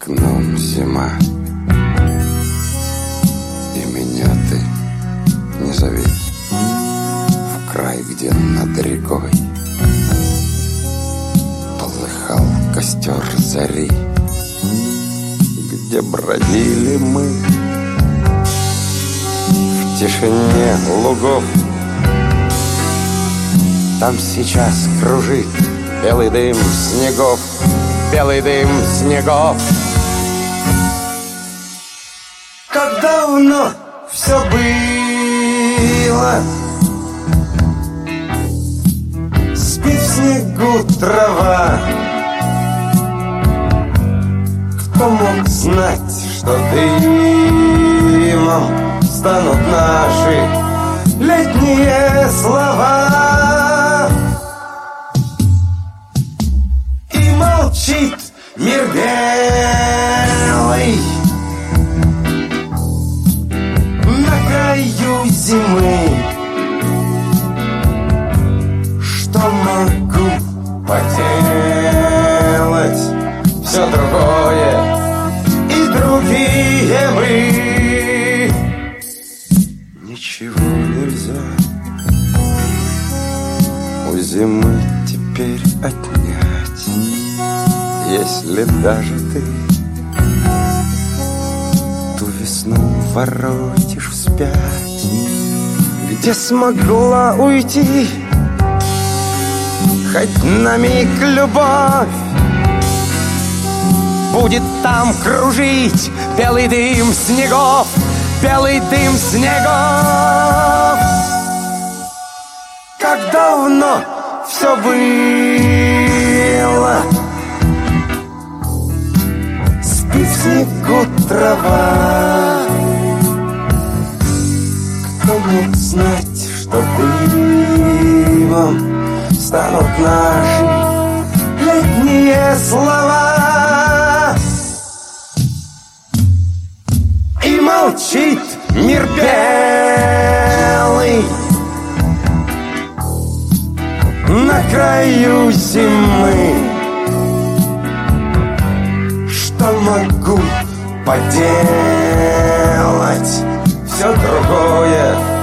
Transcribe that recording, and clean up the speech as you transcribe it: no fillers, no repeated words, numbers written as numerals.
окном зима, и меня ты не зови в край, где над рекой полыхал костер зари, где бродили мы в тишине лугов. Там сейчас кружит белый дым снегов, белый дым снегов. Как давно все было, спит в снегу трава. Кто мог знать, что дымом станут наши летние слова? И молчит мир белый на краю зимы. Что могу поделать? Все другое и другие мы. Ничего нельзя у зимы теперь отнять, если даже ты ту весну воротишь вспять, где смогла уйти хоть на миг любовь. Будет там кружить белый дым снегов, белый дым снегов. Как давно все было, спит в снегу трава. Кто мог знать, что дымом станут наши летние слова? И молчит мир белый на краю зимы. Что могу поделать? Все другое